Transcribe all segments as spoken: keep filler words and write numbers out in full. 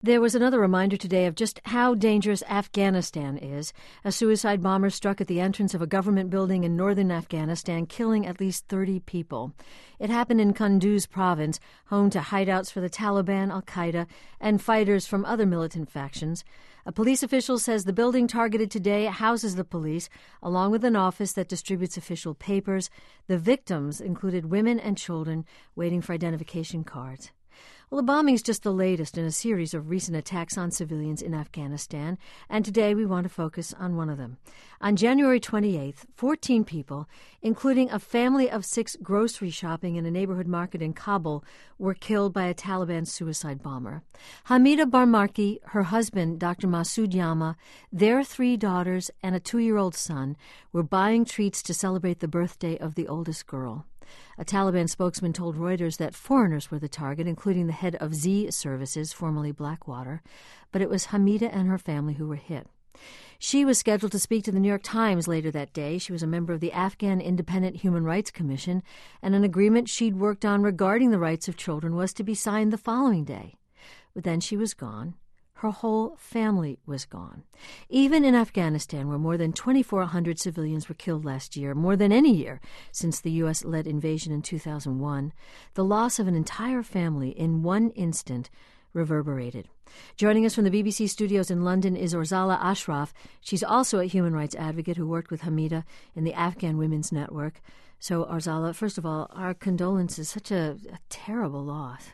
There was another reminder today of just how dangerous Afghanistan is. A suicide bomber struck at the entrance of a government building in northern Afghanistan, killing at least thirty people. It happened in Kunduz province, home to hideouts for the Taliban, Al-Qaeda, and fighters from other militant factions. A police official says the building targeted today houses the police, along with an office that distributes official papers. The victims included women and children waiting for identification cards. Well, the bombing is just the latest in a series of recent attacks on civilians in Afghanistan, and today we want to focus on one of them. On January twenty-eighth, fourteen people, including a family of six grocery shopping in a neighborhood market in Kabul, were killed by a Taliban suicide bomber. Hamida Barmaki, her husband, Doctor Masood Yama, their three daughters, and a two-year-old son were buying treats to celebrate the birthday of the oldest girl. A Taliban spokesman told Reuters that foreigners were the target, including the head of Z Services, formerly Blackwater, but it was Hamida and her family who were hit. She was scheduled to speak to the New York Times later that day. She was a member of the Afghan Independent Human Rights Commission, and an agreement she'd worked on regarding the rights of children was to be signed the following day. But then she was gone. Her whole family was gone. Even in Afghanistan, where more than twenty-four hundred civilians were killed last year, more than any year since the U S-led invasion in two thousand one, the loss of an entire family in one instant reverberated. Joining us from the B B C studios in London is Orzala Ashraf. She's also a human rights advocate who worked with Hamida in the Afghan Women's Network. So, Orzala, first of all, our condolences. Such a, a terrible loss.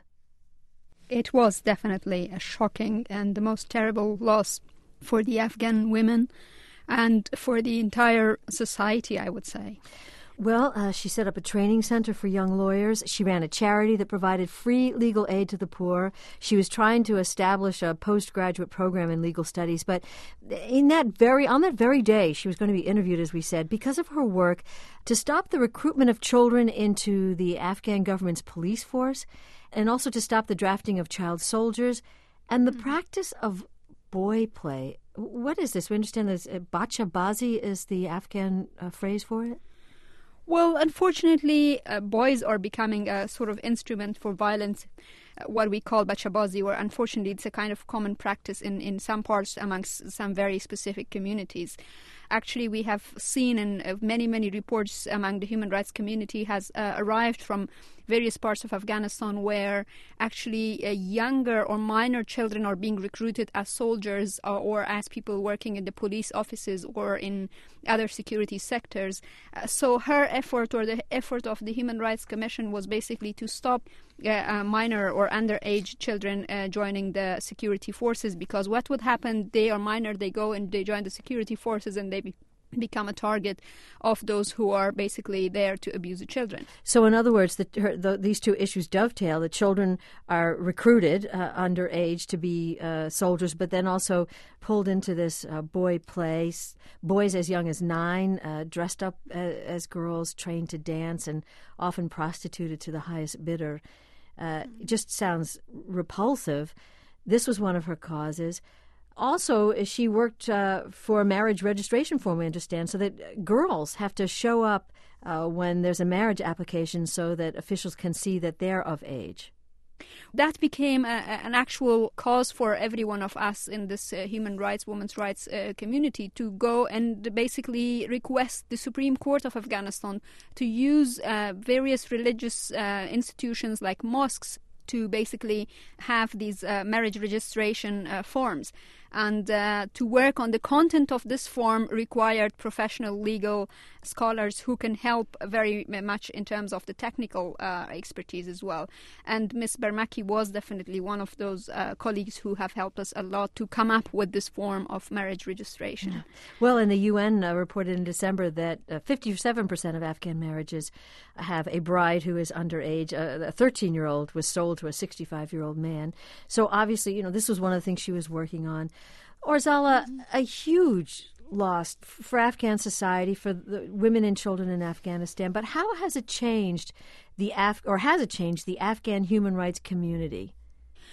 It was definitely a shocking and the most terrible loss for the Afghan women and for the entire society, I would say. Well, uh, she set up a training center for young lawyers. She ran a charity that provided free legal aid to the poor. She was trying to establish a postgraduate program in legal studies. But in that very, on that very day, she was going to be interviewed, as we said, because of her work to stop the recruitment of children into the Afghan government's police force, and also to stop the drafting of child soldiers and the mm-hmm. practice of boy play. What is this? We understand that uh, bachabazi is the Afghan uh, phrase for it? Well, unfortunately, uh, boys are becoming a sort of instrument for violence, uh, what we call bachabazi, or unfortunately it's a kind of common practice in, in some parts amongst some very specific communities. Actually, we have seen in uh, many, many reports among the human rights community has uh, arrived from various parts of Afghanistan where actually uh, younger or minor children are being recruited as soldiers or, or as people working in the police offices or in other security sectors. Uh, so her effort or the effort of the Human Rights Commission was basically to stop uh, uh, minor or underage children uh, joining the security forces, because what would happen, they are minor, they go and they join the security forces and they be- become a target of those who are basically there to abuse the children. So in other words, the, her, the, these two issues dovetail. The children are recruited uh, underage to be uh, soldiers, but then also pulled into this uh, boy play. Boys as young as nine, uh, dressed up uh, as girls, trained to dance, and often prostituted to the highest bidder. Uh, it just sounds repulsive. This was one of her causes. Also, she worked uh, for a marriage registration form, we understand, so that girls have to show up uh, when there's a marriage application so that officials can see that they're of age. That became a, an actual cause for every one of us in this uh, human rights, women's rights uh, community to go and basically request the Supreme Court of Afghanistan to use uh, various religious uh, institutions like mosques to basically have these uh, marriage registration uh, forms. And uh, to work on the content of this form required professional legal scholars who can help very much in terms of the technical uh, expertise as well. And Miz Barmaki was definitely one of those uh, colleagues who have helped us a lot to come up with this form of marriage registration. Yeah. Well, and the U N uh, reported in December that uh, fifty-seven percent of Afghan marriages have a bride who is underage. Uh, a thirteen-year-old was sold to a sixty-five-year-old man. So obviously, you know, this was one of the things she was working on. Orzala, a huge loss for Afghan society, for the women and children in Afghanistan. But how has it changed the Af- or has it changed the Afghan human rights community?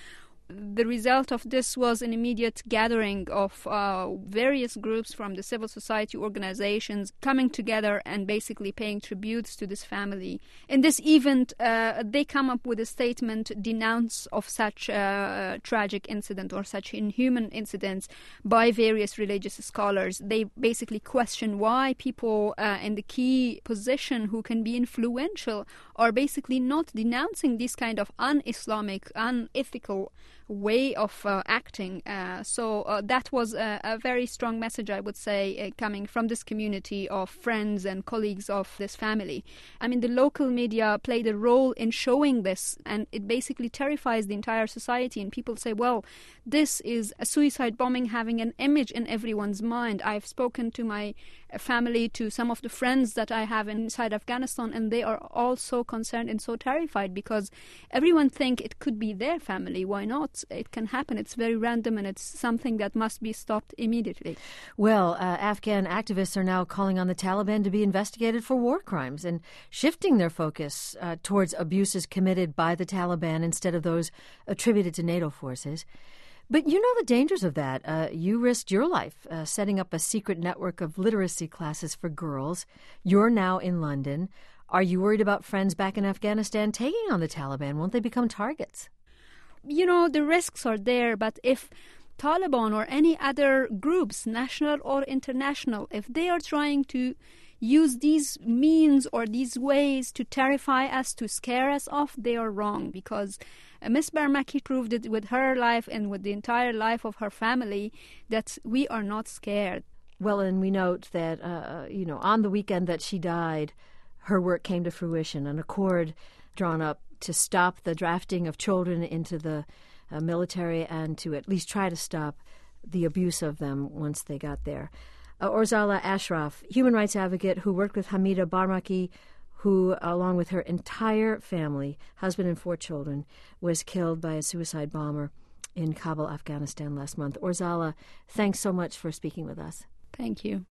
The result of this was an immediate gathering of uh, various groups from the civil society organizations coming together and basically paying tributes to this family. In this event, uh, they come up with a statement denounce of such a tragic incident or such inhuman incidents by various religious scholars. They basically question why people uh, in the key position who can be influential are basically not denouncing this kind of un-Islamic, unethical way of uh, acting. Uh, so uh, that was a, a very strong message, I would say, uh, coming from this community of friends and colleagues of this family. I mean, the local media played a role in showing this, and it basically terrifies the entire society. And people say, well, this is a suicide bombing having an image in everyone's mind. I've spoken to my family, to some of the friends that I have inside Afghanistan, and they are all so concerned and so terrified because everyone think it could be their family. Why not? It can happen. It's very random, and it's something that must be stopped immediately. Well, uh, Afghan activists are now calling on the Taliban to be investigated for war crimes and shifting their focus uh, towards abuses committed by the Taliban instead of those attributed to NATO forces. But you know the dangers of that. Uh, you risked your life uh, setting up a secret network of literacy classes for girls. You're now in London. Are you worried about friends back in Afghanistan taking on the Taliban? Won't they become targets? You know, the risks are there, but if Taliban or any other groups, national or international, if they are trying to use these means or these ways to terrify us, to scare us off, they are wrong, because uh, Miss Barmaki proved it with her life and with the entire life of her family that we are not scared. Well, and we note that, uh, you know, on the weekend that she died, her work came to fruition, an accord drawn up to stop the drafting of children into the uh, military and to at least try to stop the abuse of them once they got there. Uh, Orzala Ashraf, human rights advocate who worked with Hamida Barmaki, who, along with her entire family, husband and four children, was killed by a suicide bomber in Kabul, Afghanistan last month. Orzala, thanks so much for speaking with us. Thank you.